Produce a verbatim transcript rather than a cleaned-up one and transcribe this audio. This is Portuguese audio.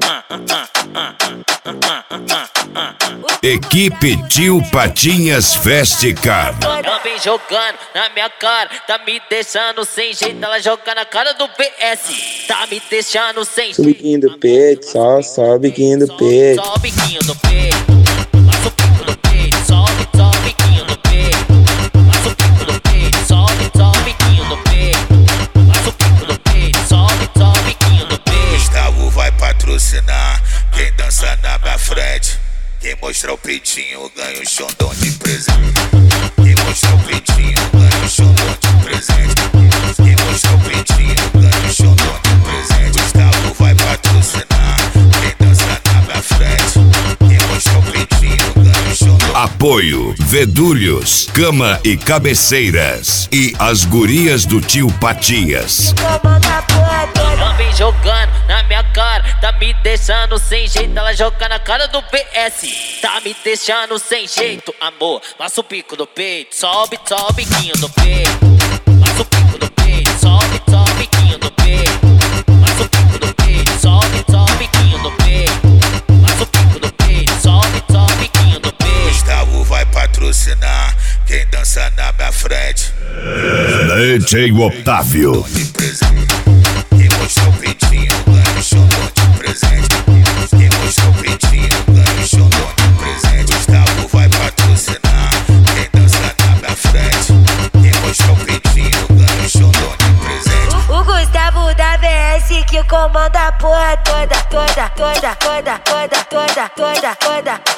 Equipe Tio Patinhas Festicar. Ela vem jogando na minha cara, tá me deixando sem jeito. Ela joga na cara do P S, tá me deixando sem jeito. Só o biquinho do peito, só, só o biquinho do peito. Só o biquinho do peito, passa o pico do peito. Sobe, só o biquinho do peito, passa o pico do peito. Sobe, só o biquinho do peito, passa o pico do peito. Sobe, só o biquinho do peito. Gustavo vai patrocinar quem dança na minha frente. Quem mostrar o peitinho ganha o xondão de presente. Quem mostrar o peitinho ganha o xondão de presente. Quem mostrar o peitinho ganha o xondão de presente. Gustavo vai patrocinar quem dança na minha frente. Quem mostrar o peitinho ganha o xondão. Apoio Vedulhos, Cama e Cabeceiras e as gurias do Tio Patinhas. Ela vem jogando na minha cara, tá me deixando sem jeito. Ela joga na cara do P S, tá me deixando sem jeito. Amor, passa o pico do peito. Sobe, sobe o biquinho do peito. Passa o pico do peito. Sobe, sobe o biquinho do peito. Passa o pico do peito. Sobe, sobe o biquinho do peito. Passa o pico do peito. Sobe, sobe o biquinho do peito. Gustavo vai patrocinar quem dança na minha frente. D J Otávio. Quem mostrar o peitinho ganha o xondão de presente. Quem mostrar o peitinho ganha o xondão de presente. Gustavo vai patrocinar quem dança na minha frente. Quem mostrar o peitinho ganha o xondão de presente. O Gustavo da V S que comanda a porra toda, toda, toda, toda, toda, toda, toda, toda.